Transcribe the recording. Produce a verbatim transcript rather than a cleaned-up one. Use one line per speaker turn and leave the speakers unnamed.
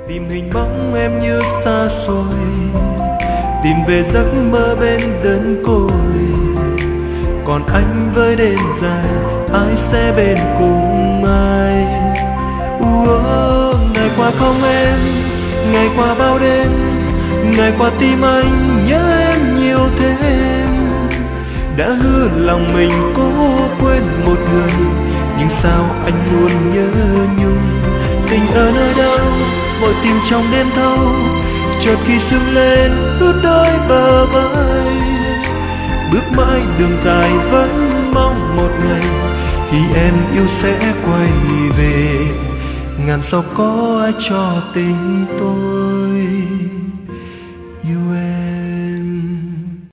Tìm hình bóng em như xa xôi, tìm về giấc mơ bên đơn côi. Còn anh với đêm dài, ai sẽ bên cùng ai? Ủa, ngày qua không em, ngày qua bao đêm, ngày qua tim anh nhớ em nhiều thêm. Đã hứa lòng mình cố quên một người, nhưng sao anh luôn nhớ nhung. Tình ở nơi đâu, vội tìm trong đêm thâu, chợt khi sương lên ướt đôi bờ vai. Bước mãi đường dài vẫn mong một ngày, khi em yêu sẽ quay về, ngàn sao có ai cho tình tôi.